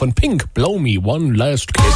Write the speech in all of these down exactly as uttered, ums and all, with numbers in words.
von Pink. Blow Me One Last Kiss.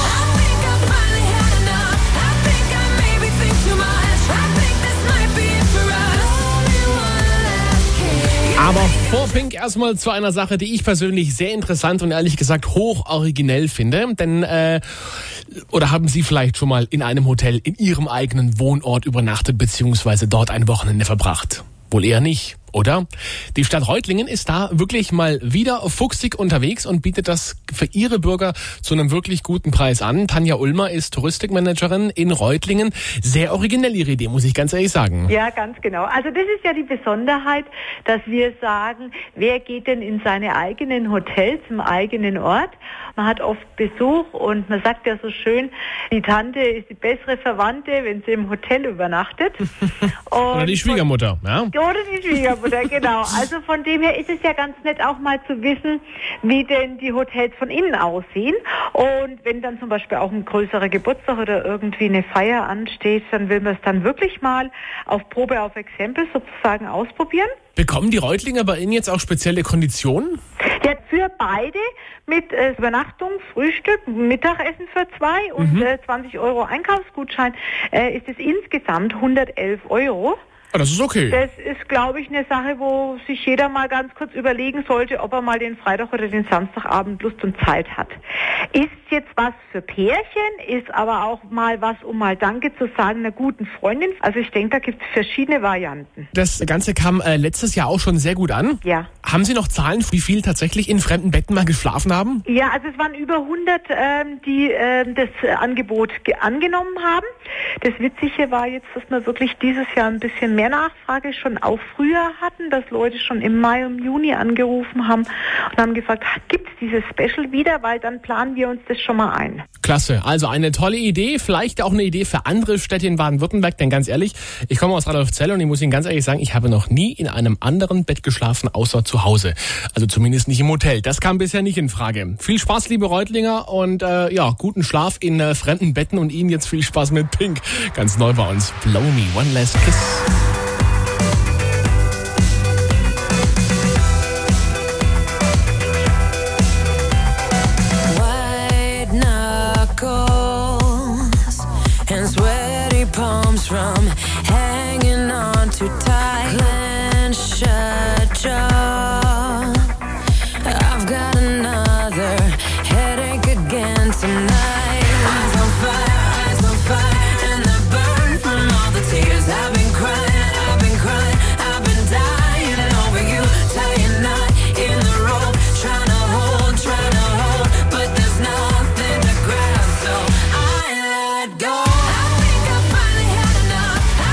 Aber vor Pink erstmal zu einer Sache, die ich persönlich sehr interessant und ehrlich gesagt hoch originell finde. Denn, äh, oder haben Sie vielleicht schon mal in einem Hotel in Ihrem eigenen Wohnort übernachtet bzw. dort ein Wochenende verbracht? Wohl eher nicht, oder? Die Stadt Reutlingen ist da wirklich mal wieder fuchsig unterwegs und bietet das für ihre Bürger zu einem wirklich guten Preis an. Tanja Ulmer ist Touristikmanagerin in Reutlingen. Sehr originell ihre Idee, muss ich ganz ehrlich sagen. Ja, ganz genau. Also das ist ja die Besonderheit, dass wir sagen, wer geht denn in seine eigenen Hotels im eigenen Ort? Man hat oft Besuch und man sagt ja so schön, die Tante ist die bessere Verwandte, wenn sie im Hotel übernachtet. Oder die Schwiegermutter, ja? Oder die Schwiegermutter, genau. Also von dem her ist es ja ganz nett auch mal zu wissen, wie denn die Hotels von innen aussehen. Und wenn dann zum Beispiel auch ein größerer Geburtstag oder irgendwie eine Feier ansteht, dann will man es dann wirklich mal auf Probe, auf Exempel sozusagen ausprobieren. Bekommen die Reutlinger bei Ihnen jetzt auch spezielle Konditionen? Ja, für beide mit äh, Übernachtung, Frühstück, Mittagessen für zwei und mhm. äh, zwanzig Euro Einkaufsgutschein äh, ist es insgesamt hundertelf Euro. Ah, das ist okay. Das ist, glaube ich, eine Sache, wo sich jeder mal ganz kurz überlegen sollte, ob er mal den Freitag oder den Samstagabend Lust und Zeit hat. Ist jetzt was für Pärchen, ist aber auch mal was, um mal Danke zu sagen, einer guten Freundin. Also ich denke, da gibt es verschiedene Varianten. Das Ganze kam äh, letztes Jahr auch schon sehr gut an. Ja. Haben Sie noch Zahlen, wie viel tatsächlich in fremden Betten mal geschlafen haben? Ja, also es waren über hundert, ähm, die ähm, das Angebot ge- angenommen haben. Das Witzige war jetzt, dass wir wirklich dieses Jahr ein bisschen mehr Nachfrage schon auch früher hatten, dass Leute schon im Mai und Juni angerufen haben und haben gefragt, gibt es dieses Special wieder, weil dann planen wir uns das schon mal ein. Klasse, also eine tolle Idee, vielleicht auch eine Idee für andere Städte in Baden-Württemberg, denn ganz ehrlich, ich komme aus Radolfzell und ich muss Ihnen ganz ehrlich sagen, ich habe noch nie in einem anderen Bett geschlafen, außer zu Hause. Also zumindest nicht im Hotel. Das kam bisher nicht in Frage. Viel Spaß, liebe Reutlinger, und äh, ja, guten Schlaf in äh, fremden Betten und Ihnen jetzt viel Spaß mit Pink. Ganz neu bei uns. Blow Me One Last Kiss. From hanging on too tight, clench a jaw. I've got another headache again tonight. Eyes on fire, eyes on fire, and I burn from all the tears. I've been crying, I've been crying, I've been dying over you. Tying a knot in the rope, trying to hold, trying to hold, but there's nothing to grab, so I let go. I think I finally had enough.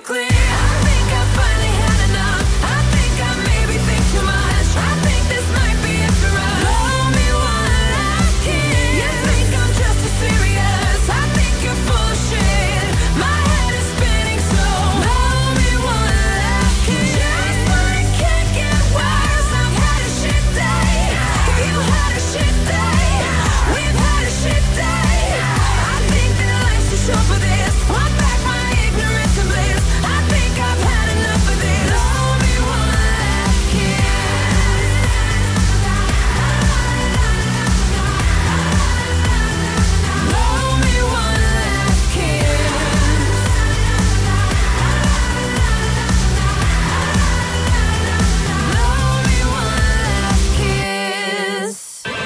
clear. I think I finally had enough. I think I maybe think too much. I think this might be it for us. Blow me one last kiss. You think I'm just as serious? I think you're full of shit. My head is spinning, so blow me one last kiss. Just when it can't get worse, I've had a shit day. You had a shit day. We've had a shit day. I think that life's too short for this. Want back my ignorance and bliss. I think I've had enough of this. Blow me one last kiss. Blow me one last kiss. Blow me one last kiss.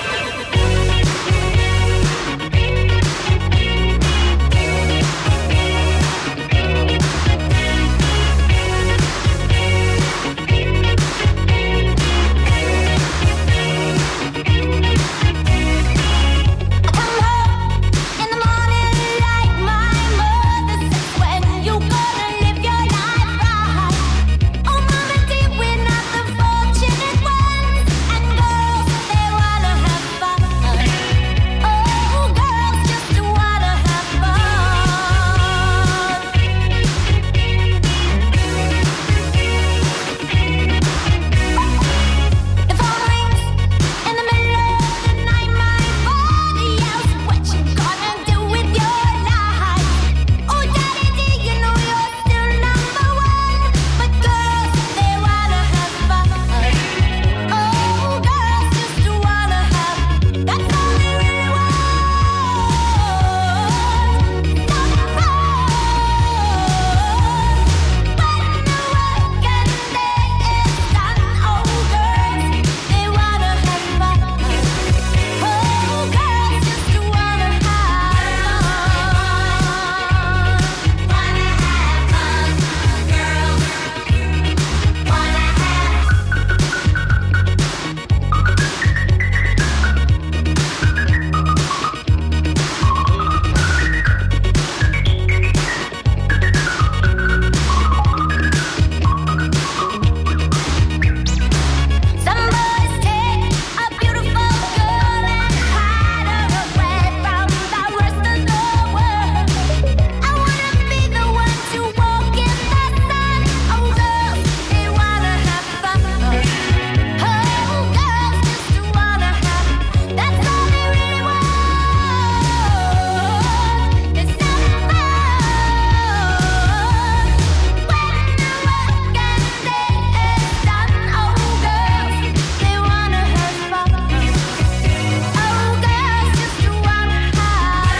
Come home in the morning like my mother says. When you gonna live your life right? Oh, mama, dear, we're not the fortunate ones. And girls, they wanna have fun. Oh, girls just wanna have fun. The phone rings in the middle of the night. My father yells, "What you gonna do with your life?" Oh, daddy, dear, you know you're still number one. But girls, they wanna have fun. Oh, girls just wanna have. That's all they really want. Some fun. When the working day is done, oh, girls, they wanna have fun. Oh, girls just wanna have fun. Wanna have fun, girls. Wanna have. Some boys take a beautiful girl and hide her away from the rest of the world. I wanna be the one to walk in the sun. Oh, girls, they wanna have fun. Oh, girls just wanna have. That's all they really want. It's some fun. When the working day is done, oh, girls, they wanna have fun. Oh, girls just wanna have fun.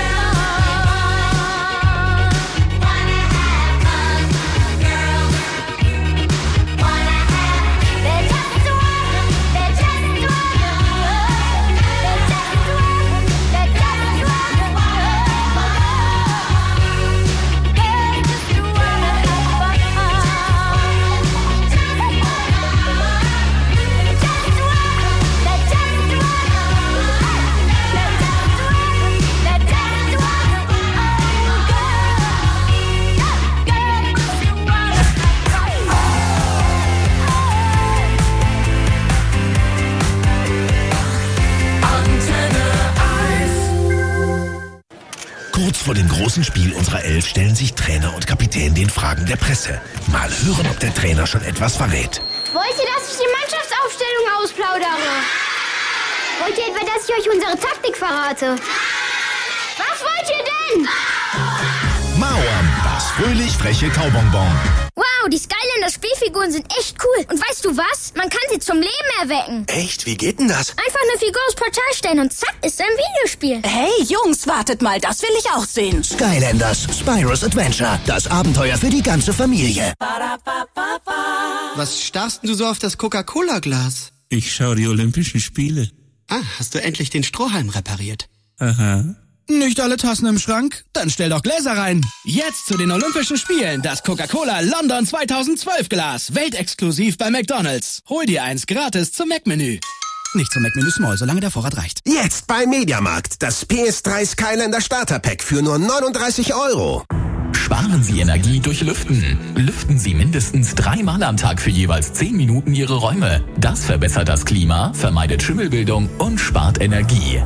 Wanna have fun, girls. Wanna have. They just wanna. They just wanna. They just wanna. They just wanna. Girls just wanna have fun. Just wanna. Just wanna. They just wanna. They just wanna. They just wanna. Oh, girls. Girls just wanna have Kurz vor dem großen Spiel unserer Elf stellen sich Trainer und Kapitän den Fragen der Presse. Mal hören, ob der Trainer schon etwas verrät. Wollt ihr, dass ich die Mannschaftsaufstellung ausplaudere? Wollt ihr etwa, dass ich euch unsere Taktik verrate? Was wollt ihr denn? Mauern, das fröhlich freche Kaubonbon. Wow, die Skylander Spielfiguren sind echt cool. Und weißt du was? Man kann sie zum Leben erwecken. Echt? Wie geht denn das? Einfach eine Figur aufs Portal stellen und zack, ist ein Videospiel. Hey, Jungs, wartet mal, das will ich auch sehen. Skylanders Spyro's Adventure. Das Abenteuer für die ganze Familie. Was starrst du so auf das Coca-Cola-Glas? Ich schaue die Olympischen Spiele. Ah, hast du endlich den Strohhalm repariert? Aha. Nicht alle Tassen im Schrank? Dann stell doch Gläser rein. Jetzt zu den Olympischen Spielen das Coca-Cola London zweitausendzwölf Glas. Weltexklusiv bei McDonald's. Hol dir eins gratis zum Mac-Menü. Nicht zum Mac-Menü Small, solange der Vorrat reicht. Jetzt bei Mediamarkt. Das P S drei Skylander Starter Pack für nur neununddreißig Euro. Sparen Sie Energie durch Lüften. Lüften Sie mindestens dreimal am Tag für jeweils zehn Minuten Ihre Räume. Das verbessert das Klima, vermeidet Schimmelbildung und spart Energie.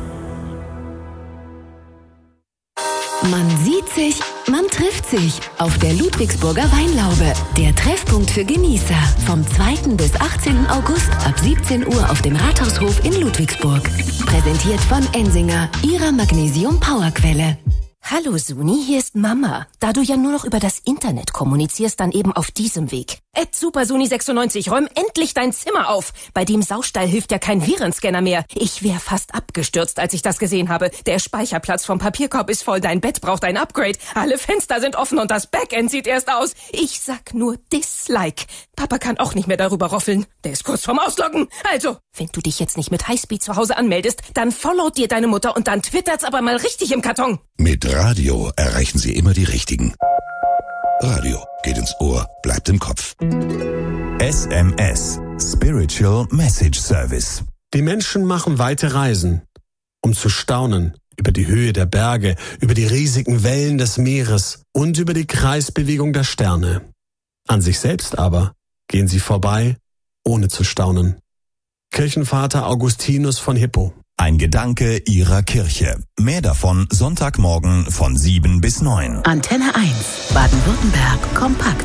Man sieht sich, man trifft sich auf der Ludwigsburger Weinlaube. Der Treffpunkt für Genießer. Vom zweiten bis achtzehnten August ab siebzehn Uhr auf dem Rathaushof in Ludwigsburg. Präsentiert von Ensinger, ihrer Magnesium-Powerquelle. Hallo Suni, hier ist Mama. Da du ja nur noch über das Internet kommunizierst, dann eben auf diesem Weg. Ed Super Suni sechsundneunzig, räum endlich dein Zimmer auf. Bei dem Saustall hilft ja kein Virenscanner mehr. Ich wäre fast abgestürzt, als ich das gesehen habe. Der Speicherplatz vom Papierkorb ist voll, dein Bett braucht ein Upgrade. Alle Fenster sind offen und das Backend sieht erst aus. Ich sag nur Dislike. Papa kann auch nicht mehr darüber roffeln. Der ist kurz vorm Ausloggen. Also, wenn du dich jetzt nicht mit Highspeed zu Hause anmeldest, dann followt dir deine Mutter und dann twittert's aber mal richtig im Karton. Mit Radio erreichen Sie immer die Richtigen. Radio geht ins Ohr, bleibt im Kopf. S M S, Spiritual Message Service. Die Menschen machen weite Reisen, um zu staunen über die Höhe der Berge, über die riesigen Wellen des Meeres und über die Kreisbewegung der Sterne. An sich selbst aber gehen sie vorbei, ohne zu staunen. Kirchenvater Augustinus von Hippo. Ein Gedanke Ihrer Kirche. Mehr davon Sonntagmorgen von sieben bis neun. Antenne eins, Baden-Württemberg, kompakt.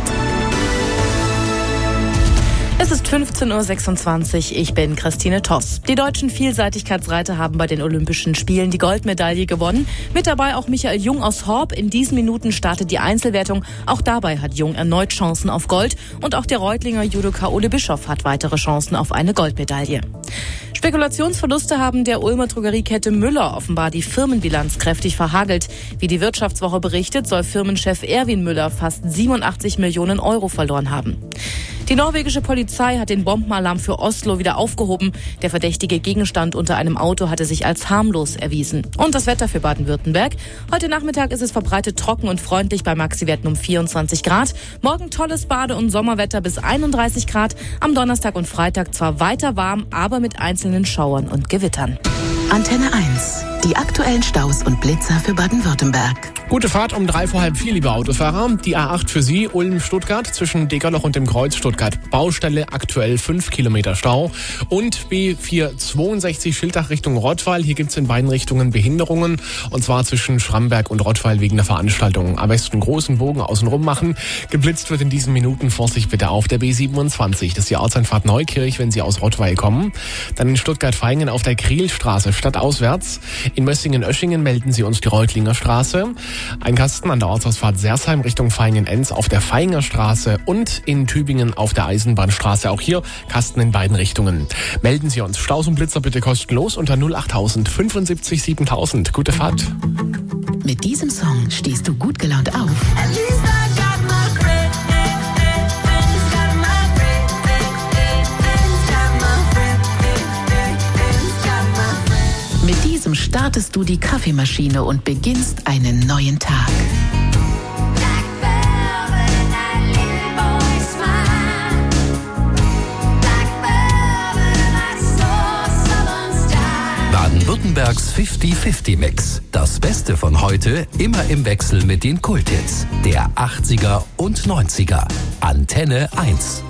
Es ist fünfzehn Uhr sechsundzwanzig, ich bin Christine Toss. Die deutschen Vielseitigkeitsreiter haben bei den Olympischen Spielen die Goldmedaille gewonnen. Mit dabei auch Michael Jung aus Horb. In diesen Minuten startet die Einzelwertung. Auch dabei hat Jung erneut Chancen auf Gold. Und auch der Reutlinger Judoka Ole Bischof hat weitere Chancen auf eine Goldmedaille. Spekulationsverluste haben der Ulmer Drogeriekette Müller offenbar die Firmenbilanz kräftig verhagelt. Wie die Wirtschaftswoche berichtet, soll Firmenchef Erwin Müller fast siebenundachtzig Millionen Euro verloren haben. Die norwegische Polizei hat den Bombenalarm für Oslo wieder aufgehoben. Der verdächtige Gegenstand unter einem Auto hatte sich als harmlos erwiesen. Und das Wetter für Baden-Württemberg. Heute Nachmittag ist es verbreitet trocken und freundlich bei Maxiwerten um vierundzwanzig Grad. Morgen tolles Bade- und Sommerwetter bis einunddreißig Grad. Am Donnerstag und Freitag zwar weiter warm, aber mit einzelnen Schauern und Gewittern. Antenne eins. Die aktuellen Staus und Blitzer für Baden-Württemberg. Gute Fahrt um drei vor halb vier, liebe Autofahrer. Die A acht für Sie, Ulm-Stuttgart, zwischen Degerloch und dem Kreuz Stuttgart. Baustelle, aktuell fünf Kilometer Stau. Und B vierhundertzweiundsechzig Schiltach Richtung Rottweil. Hier gibt's in beiden Richtungen Behinderungen. Und zwar zwischen Schramberg und Rottweil wegen der Veranstaltung. Am besten großen Bogen außenrum machen. Geblitzt wird in diesen Minuten, Vorsicht bitte auf der B siebenundzwanzig. Das ist die Ortseinfahrt Neukirch, wenn Sie aus Rottweil kommen. Dann in Stuttgart-Vaihingen auf der Krielstraße, stadtauswärts. In Mössingen-Oeschingen melden Sie uns die Reutlinger Straße. Ein Kasten an der Ortsausfahrt Sersheim Richtung Vaihingen-Enz auf der Vaihinger Straße und in Tübingen auf der Eisenbahnstraße. Auch hier Kasten in beiden Richtungen. Melden Sie uns. Staus und Blitzer bitte kostenlos unter null achttausend fünfundsiebzig siebentausend. Gute Fahrt. Mit diesem Song stehst du gut gelaunt auf. Mit diesem startest du die Kaffeemaschine und beginnst einen neuen Tag. Baden-Württembergs fünfzig fünfzig Mix. Das Beste von heute immer im Wechsel mit den Kulthits der achtziger und neunziger. Antenne eins.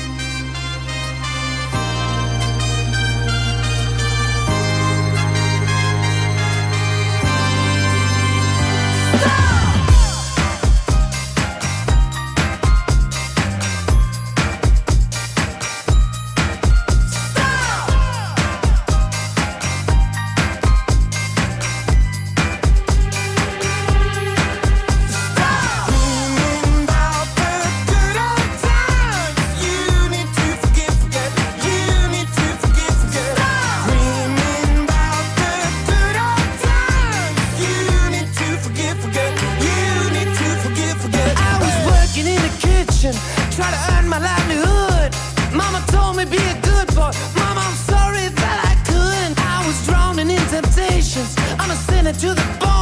Try to earn my livelihood. Mama told me be a good boy. Mama, I'm sorry that I couldn't. I was drowning in temptations. I'm a sinner to the bone.